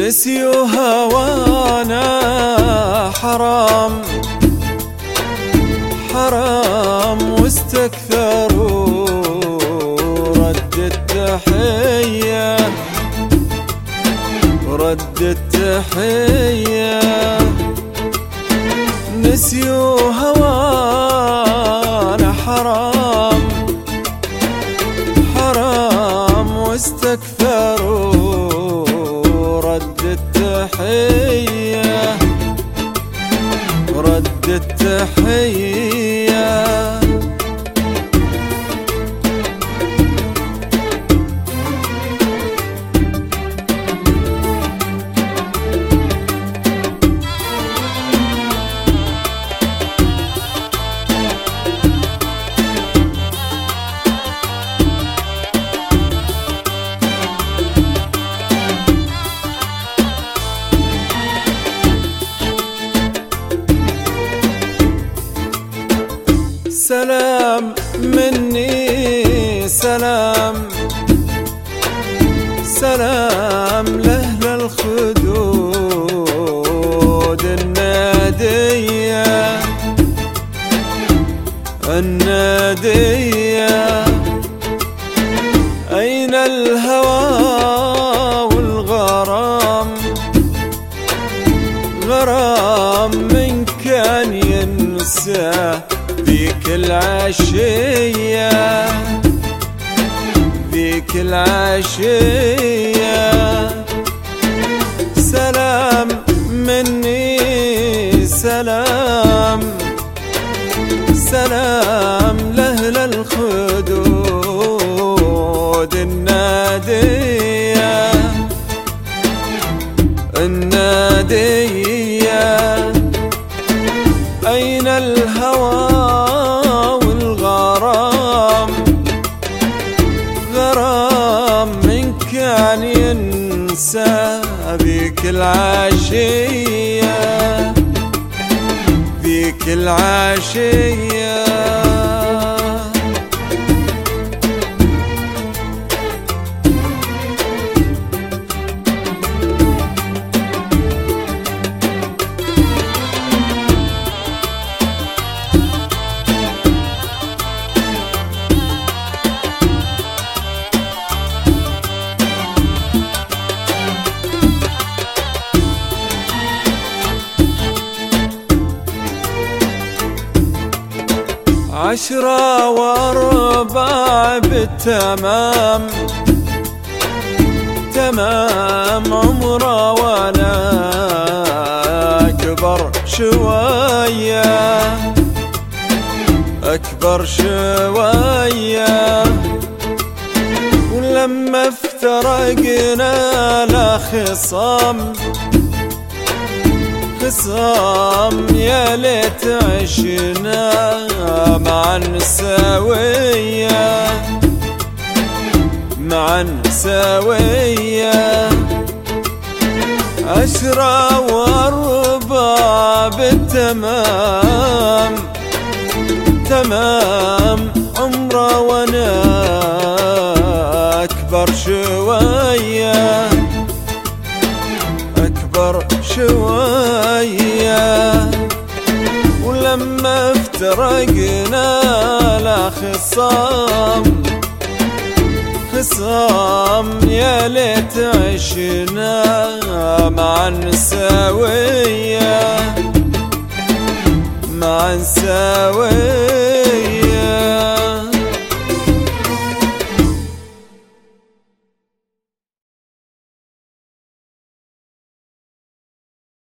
نسيوا هوانا حرام حرام واستكثروا رد التحية رد التحية. نسيوا هوانا حرام حرام واستكثروا رد التحية رد التحية. سلام مني سلام سلام لأهل الخدود النادية النادية. أين الهوى والغرام غرام من كان ينسى ذيك العشية ذيك العشية. سلام مني سلام سلام لأهل الخدود النادية النادية. أين الهوى والغرام غرام من كان ينسى ذيك العشية ذيك العشية. عشرة واربع بالتمام تمام عمره وانا اكبر شوية اكبر شوية. ولما افترقنا لا خصام خصام يا ليت عشنا معا سوية معا سوية. عشرة واربع بالتمام تمام عمره وانا اكبر شوية اكبر شوية. ولما افترقنا لا خصام خصام يا ليت عشنا معا سوية معا سوية.